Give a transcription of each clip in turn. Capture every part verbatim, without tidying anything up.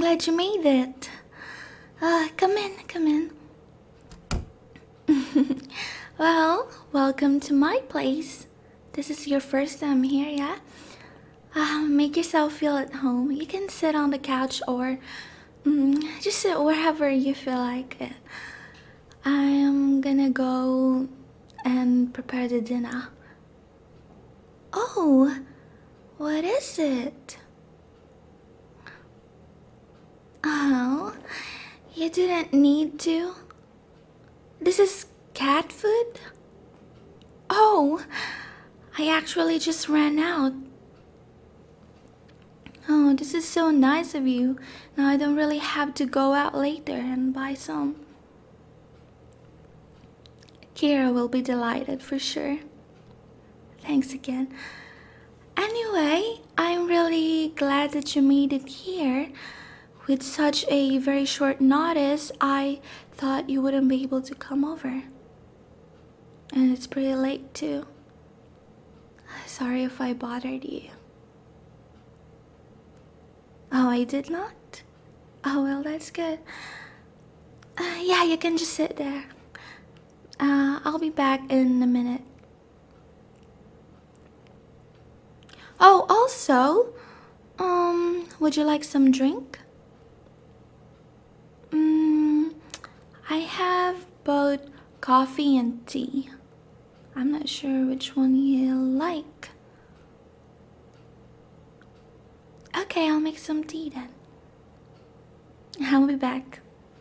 glad you made it. Uh, come in, come in. Well, welcome to my place. This is your first time here, yeah? Uh, make yourself feel at home. You can sit on the couch or mm, just sit wherever you feel like it. I'm gonna go and prepare the dinner. Oh, what is it? Oh, you didn't need to. This is cat food? Oh, I actually just ran out. Oh, this is so nice of you. Now I don't really have to go out later and buy some. Kira will be delighted for sure. Thanks again. Anyway, I'm really glad that you made it here. With such a very short notice, I thought you wouldn't be able to come over. And it's pretty late too. Sorry if I bothered you. Oh, I did not? Oh, well, that's good. Uh, yeah, you can just sit there. Uh, I'll be back in a minute. Oh, also, um, would you like some drink? Mm, I have both coffee and tea. I'm not sure which one you like. Okay, I'll make some tea then. I'll be back.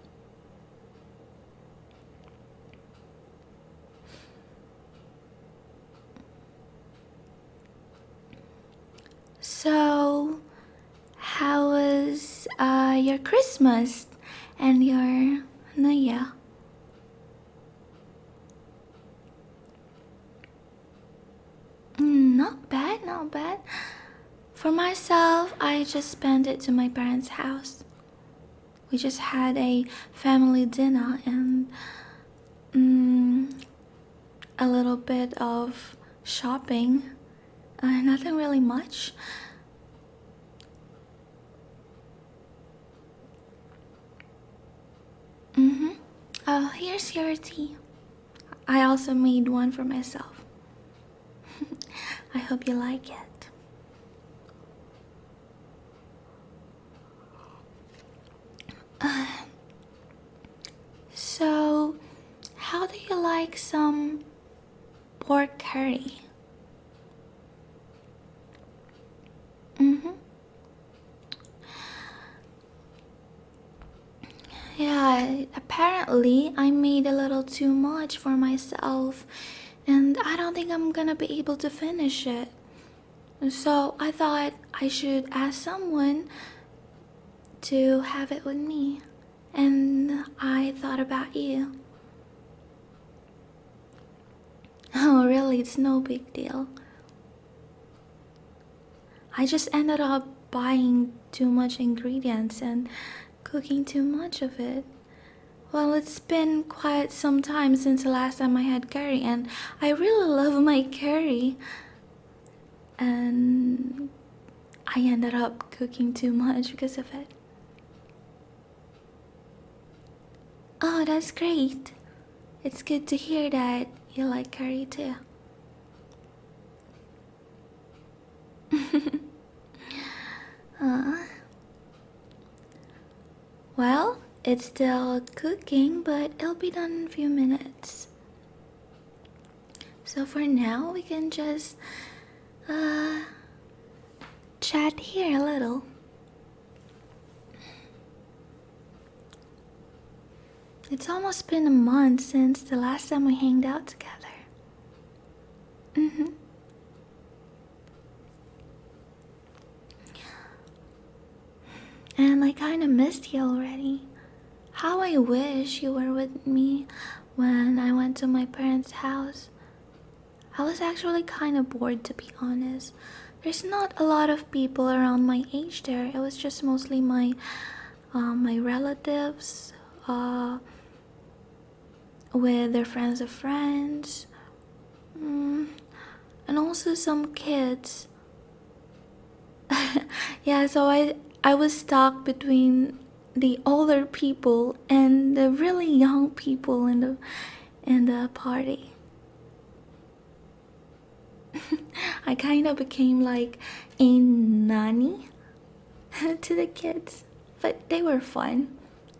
So, how was uh, your Christmas and your New Year? Mm, not bad, not bad. For myself, I just spent it to my parents' house. We just had a family dinner and mm, a little bit of shopping. Uh, nothing really much. Mm-hmm. Oh, here's your tea. I also made one for myself. I hope you like it. Uh, so, how do you like some pork curry? Mm-hmm. Yeah, apparently I made a little too much for myself, and I don't think I'm gonna be able to finish it. So I thought I should ask someone to have it with me, and I thought about you. Oh, really? It's no big deal. I just ended up buying too much ingredients and cooking too much of it. Well, it's been quite some time since the last time I had curry, and I really love my curry. And I ended up cooking too much because of it. Oh, that's great. It's good to hear that you like curry too. uh, well, it's still cooking, but it'll be done in a few minutes. So for now, we can just uh, chat here a little. It's almost been a month since the last time we hanged out together. Mm-hmm. And I kinda missed you already. How I wish you were with me when I went to my parents' house. I was actually kinda bored, to be honest. There's not a lot of people around my age there. It was just mostly my uh, my relatives, uh, with their friends of friends, mm, and also some kids. Yeah, so I I was stuck between the older people and the really young people in the in the party. I kind of became like a nanny to the kids, but they were fun.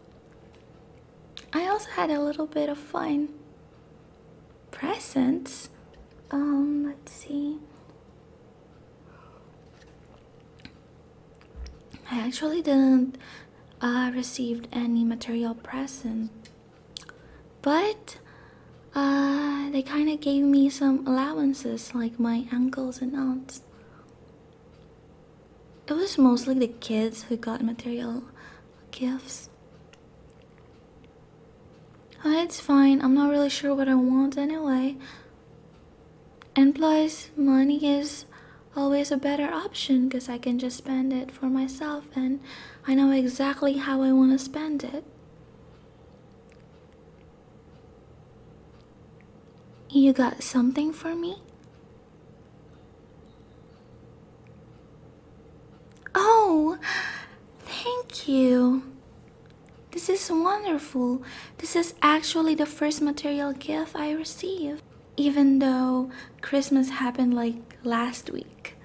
I also had a little bit of fun. Presents? Um, let's see. I actually didn't uh, receive any material present, but uh, they kind of gave me some allowances, like my uncles and aunts. It was mostly the kids who got material gifts. Uh, it's fine, I'm not really sure what I want anyway. And plus, money is always a better option because I can just spend it for myself and I know exactly how I want to spend it. You got something for me? Oh, thank you. This is wonderful. This is actually the first material gift I received, even though Christmas happened like last week.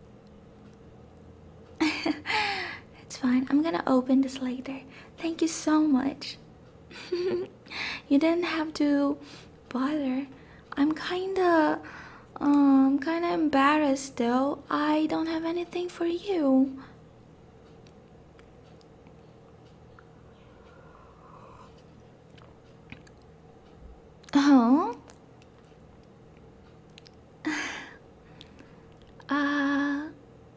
It's fine. I'm gonna open this later. Thank you so much. You didn't have to bother. I'm kinda, um, kinda embarrassed though. I don't have anything for you. Oh? Uh,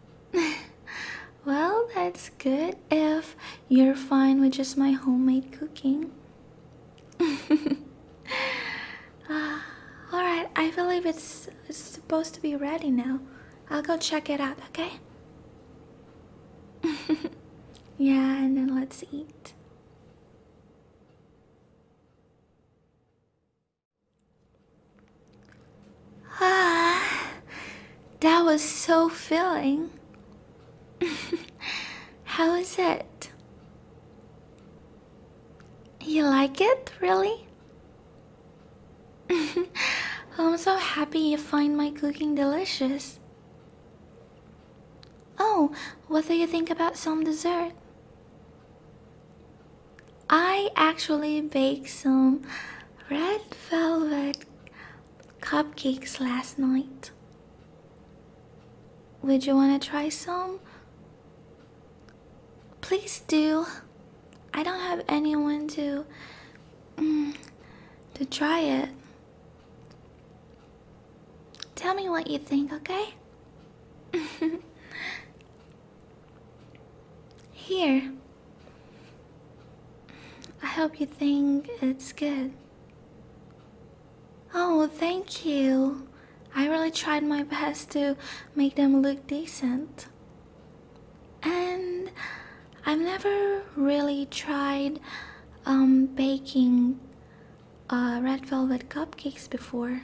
well, that's good if you're fine with just my homemade cooking. uh, Alright, I believe it's, it's supposed to be ready now. I'll go check it out, okay? Yeah, and then let's eat. Ah, that was so filling. How is it? You like it, really? I'm so happy you find my cooking delicious. Oh, what do you think about some dessert? I actually baked some red velvet cupcakes last night. Would you want to try some? Please do. I don't have anyone to mm, to try it. Tell me what you think, okay? Here. I hope you think it's good. Oh, thank you. I really tried my best to make them look decent. And I've never really tried um, baking uh, red velvet cupcakes before.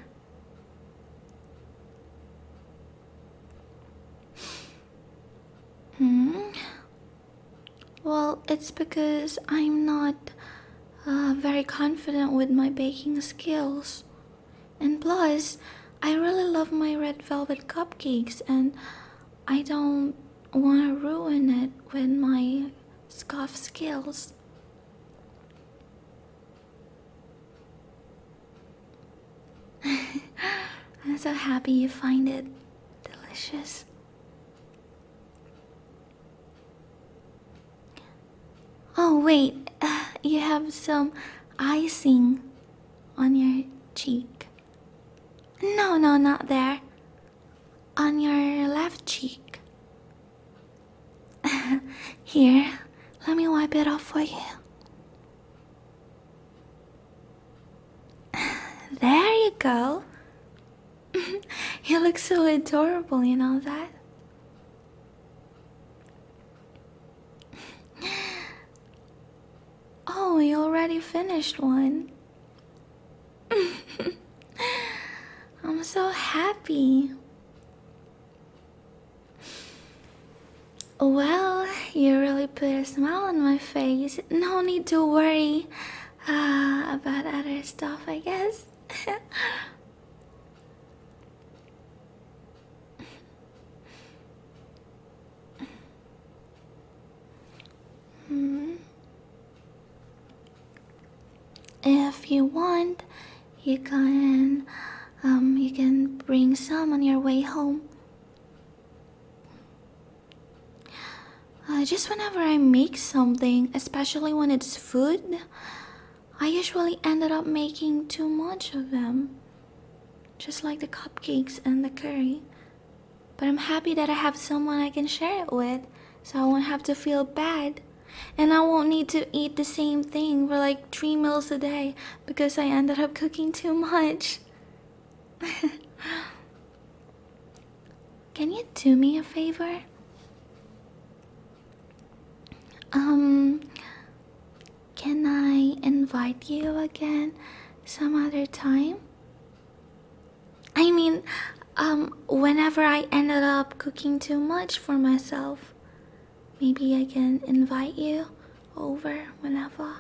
Hmm? Well, it's because I'm not uh, very confident with my baking skills. And plus, I really love my red velvet cupcakes and I don't want to ruin it with my scoff skills. I'm so happy you find it delicious. Oh wait, uh, you have some icing on your cheek. No, no, not there. On your left cheek. Here, let me wipe it off for you. There you go. You look so adorable, you know that? Oh, you already finished one. I'm so happy. Well, you really put a smile on my face. No need to worry uh, about other stuff, I guess. Hmm. If you want, you can um you can bring some on your way home. Uh, just whenever I make something, especially when it's food, I usually ended up making too much of them. Just like the cupcakes and the curry. But I'm happy that I have someone I can share it with, so I won't have to feel bad. And I won't need to eat the same thing for like three meals a day because I ended up cooking too much. Can you do me a favor? Um, can I invite you again some other time? I mean, um, whenever I ended up cooking too much for myself, maybe I can invite you over whenever.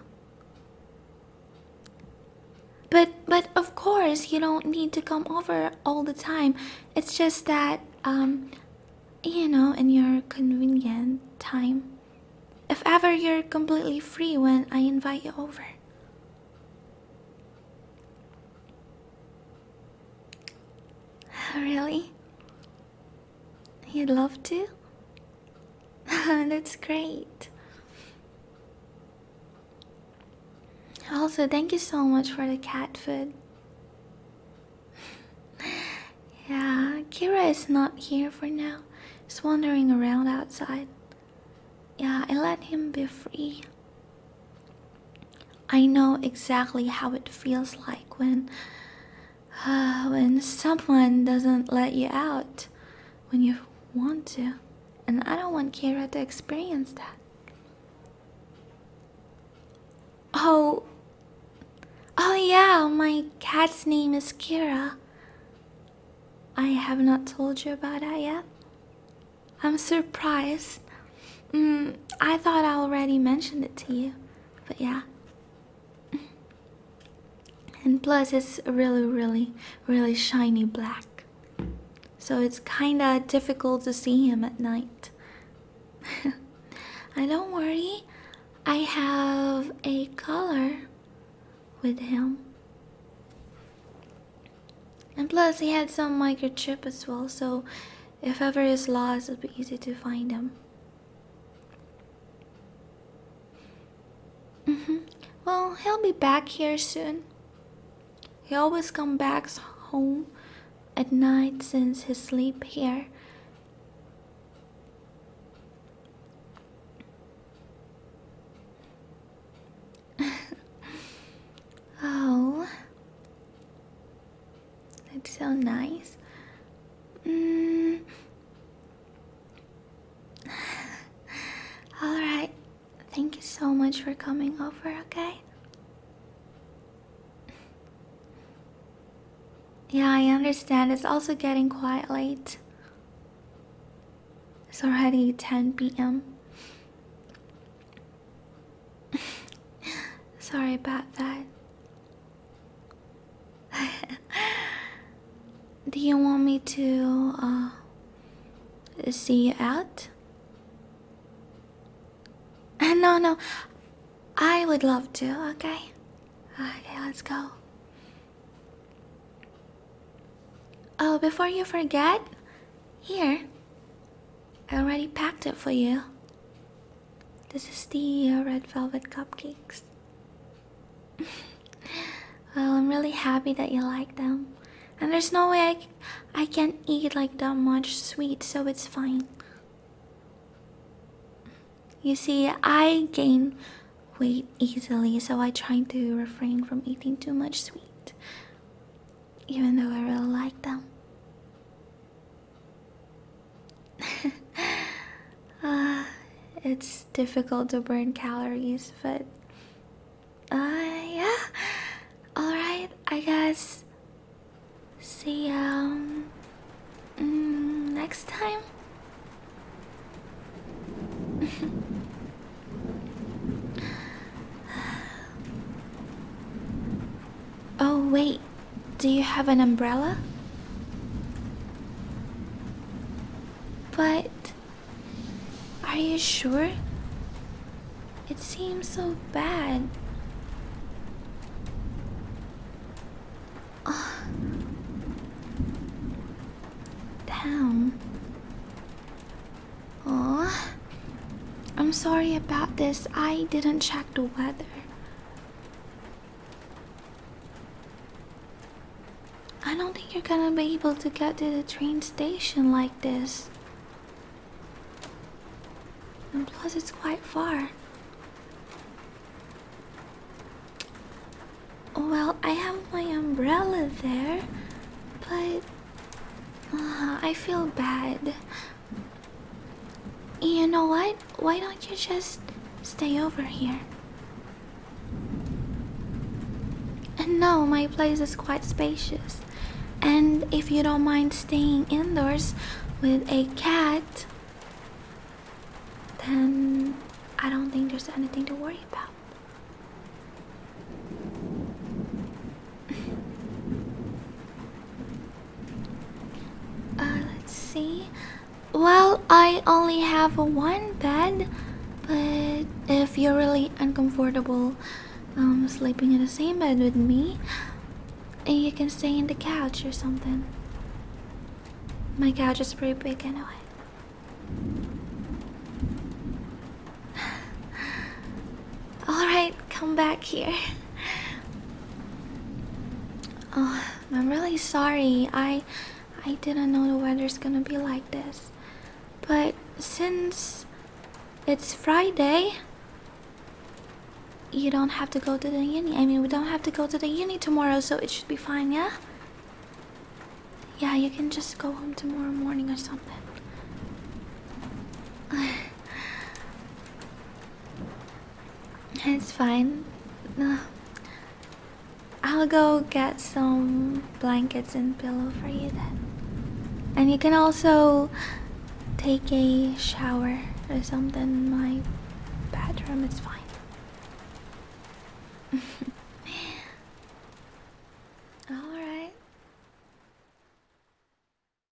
But but of course you don't need to come over all the time. It's just that um you know in your convenient time. If ever you're completely free when I invite you over. Really? You'd love to? That's great. Also, thank you so much for the cat food. Yeah, Kira is not here for now. He's wandering around outside. Yeah, I let him be free. I know exactly how it feels like when uh, when someone doesn't let you out when you want to. And I don't want Kira to experience that. Oh, oh yeah, my cat's name is Kira. I have not told you about that yet. I'm surprised. Mm, I thought I already mentioned it to you, but yeah. And plus, it's really, really, really shiny black. So it's kinda difficult to see him at night. And don't worry, I have a collar with him. And plus, he had some microchip as well, so if ever he's lost, it'll be easy to find him. Mm-hmm. Well, he'll be back here soon. He always comes back home at night since he sleep here. Oh, that's so nice. Mm. Alright, thank you so much for coming over, okay? Yeah, I understand. It's also getting quite late. It's already ten p m Sorry about that. Do you want me to uh, see you out? No, no. I would love to, okay? Okay, let's go. Oh, before you forget, here, I already packed it for you. This is the uh, red velvet cupcakes. Well, I'm really happy that you like them. And there's no way I, c- I can eat like that much sweet, so it's fine. You see, I gain weight easily, so I try to refrain from eating too much sweet. Even though I really like them. uh, it's difficult to burn calories, but uh, yeah. Alright, I guess. See you um, mm, next time. Do you have an umbrella? But are you sure? It seems so bad. Oh. Damn. Oh, I'm sorry about this. I didn't check the weather. I don't think you're gonna be able to get to the train station like this. And plus, it's quite far. Well, I have my umbrella there, but uh, I feel bad. You know what? Why don't you just stay over here? And no, my place is quite spacious. And if you don't mind staying indoors with a cat, then I don't think there's anything to worry about. uh, let's see. Well, I only have one bed, but if you're really uncomfortable um, sleeping in the same bed with me, you can stay in the couch or something. My couch is pretty big anyway. Alright, come back here. Oh, I'm really sorry. I I didn't know the weather's gonna be like this. But since it's Friday, you don't have to go to the uni. I mean, we don't have to go to the uni tomorrow, so it should be fine, yeah? Yeah, you can just go home tomorrow morning or something. It's fine. No. I'll go get some blankets and pillow for you then. And you can also take a shower or something in my bathroom. It's fine.